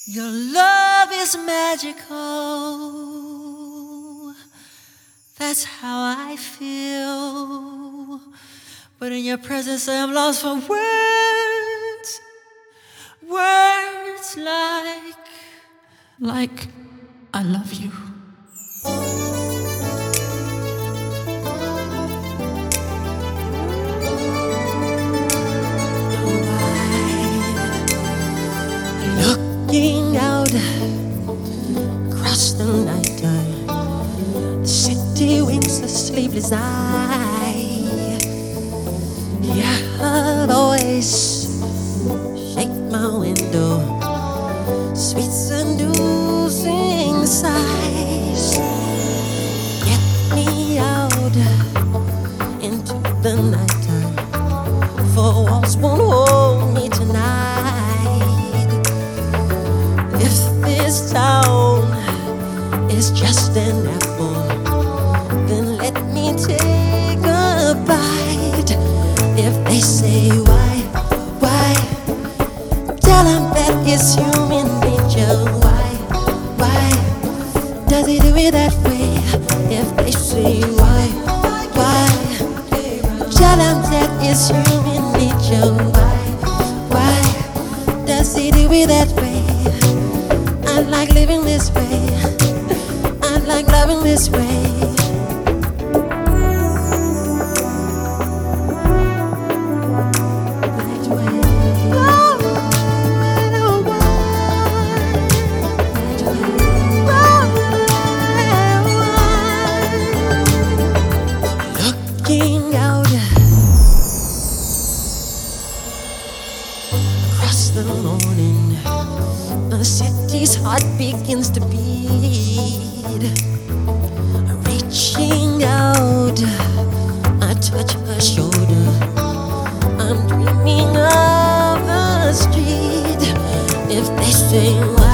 Your love is magical. That's how I feel. But in your presence, I am lost for words. Words like I love you. Looking out across the nighttime, the city winks a sleepless eye. Yeah, her voice shake my window, sweet seducing sighs. Get me out into the nighttime, for walls won't hold me tonight. If this town is just an apple, then let me take a bite. If they say why, tell them that it's human nature. Why does it do it that way? If they say why, tell them that it's human nature. Why does it do it that way? I like living this way. I like loving this way. Looking out across the morning, the city's heart begins to beat. Reaching out, I touch her shoulder. I'm dreaming of the street. If they say why,